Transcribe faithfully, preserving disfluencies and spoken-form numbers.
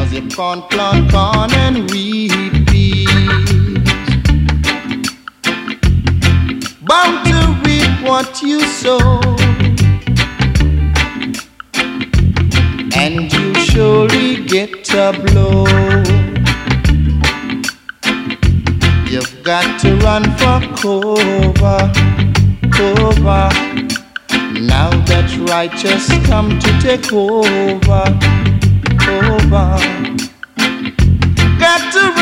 'cause you can't plant corn and reap peas. Bound to reap what you sow, and you surely get a blow. You've got to run for cover, cover. Now that righteous come to take over, over. Got to